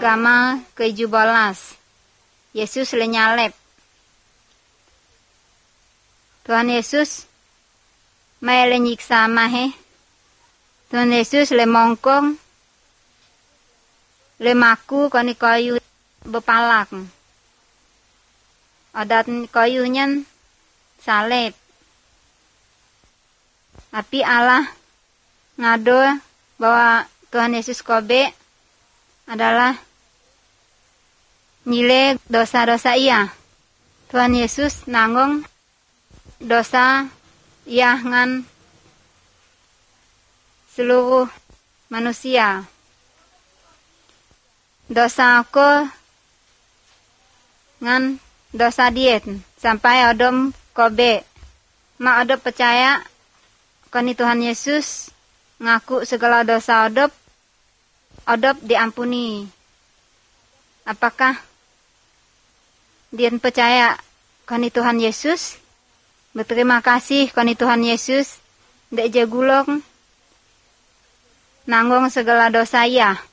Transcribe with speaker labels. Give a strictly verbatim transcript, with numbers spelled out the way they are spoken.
Speaker 1: agama keju bolas. Yesus le nyalep. Tuhan Yesus mai le nyiksa mahe. Tuhan Yesus le mongkong le maku koni kayu bepalak. Adat kayunya salib. Tapi Allah ngado bahwa Tuhan Yesus kobe adalah nyile dosa-dosa ia. Tuhan Yesus nanggung dosa ia ngan seluruh manusia. Dosa aku ngan dosa diet sampai odom kobe. Ma odop percaya kani Tuhan Yesus ngaku segala dosa odop, odop diampuni. Apakah dia percaya kani Tuhan Yesus? Berterima kasih kani Tuhan Yesus dek jagulong nanggung segala dosa ia.